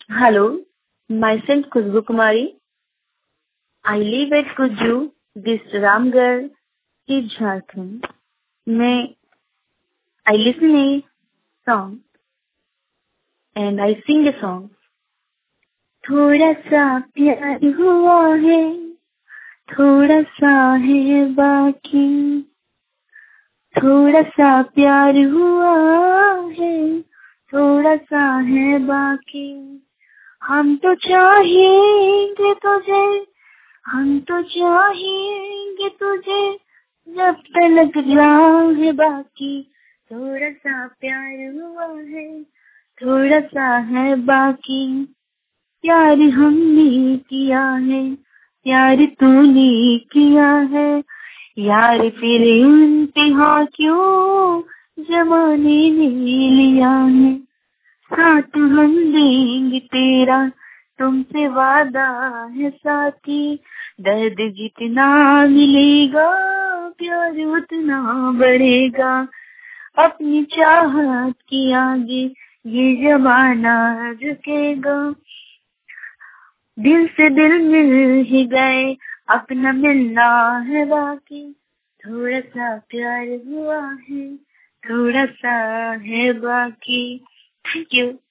Hello, myself Khushbu Kumari. I live at Kuju, this Ramgarh, East Jharkhand. May I listen a song and I sing a song. थोड़ा सा प्यार हुआ है, थोड़ा सा है बाकी, थोड़ा सा प्यार हुआ है, थोड़ा सा है बाकी। हम तो चाहेंगे तुझे, हम तो चाहेंगे तुझे, जब तक राह है बाकी। थोड़ा सा प्यार हुआ है, थोड़ा सा है बाकी। प्यार हमने किया है, प्यार तूने किया है, यार फिर इम्तिहा क्यों जमाने ने लिया है। साथ हम देंगे तेरा, तुमसे वादा है साथी। दर्द जितना मिलेगा, प्यार उतना बढ़ेगा। अपनी चाहत की आगे ये जमाना झुकेगा। दिल से दिल मिल ही गए, अपना मिलना है बाकी। थोड़ा सा प्यार हुआ है, थोड़ा सा है बाकी। Thank you.